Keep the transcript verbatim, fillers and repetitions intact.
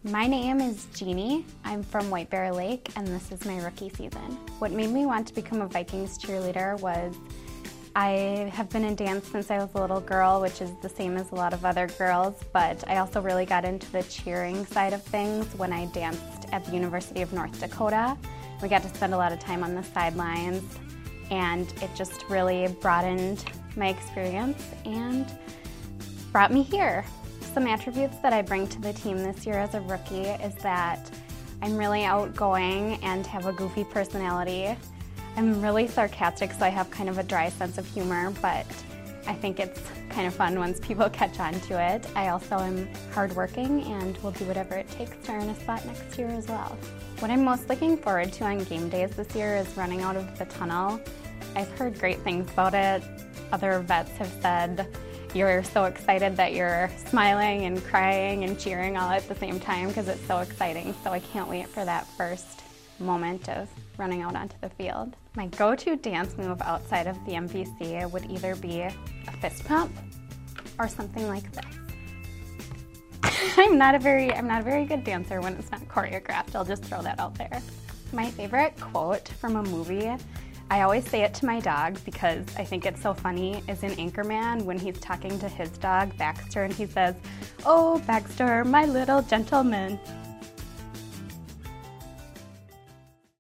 My name is Jeannie. I'm from White Bear Lake, and this is my rookie season. What made me want to become a Vikings cheerleader was I have been in dance since I was a little girl, which is the same as a lot of other girls, but I also really got into the cheering side of things when I danced at the University of North Dakota. We got to spend a lot of time on the sidelines, and it just really broadened my experience and brought me here. Some attributes that I bring to the team this year as a rookie is that I'm really outgoing and have a goofy personality. I'm really sarcastic, so I have kind of a dry sense of humor, but I think it's kind of fun once people catch on to it. I also am hardworking and will do whatever it takes to earn a spot next year as well. What I'm most looking forward to on game days this year is running out of the tunnel. I've heard great things about it. Other vets have said you're so excited that you're smiling and crying and cheering all at the same time because it's so exciting. So I can't wait for that first moment of running out onto the field. My go-to dance move outside of the M V C would either be a fist pump or something like this. I'm not a very, I'm not a very good dancer when it's not choreographed. I'll just throw that out there. My favorite quote from a movie, I always say it to my dog because I think it's so funny, is in Anchorman when he's talking to his dog, Baxter, and he says, "Oh, Baxter, my little gentleman."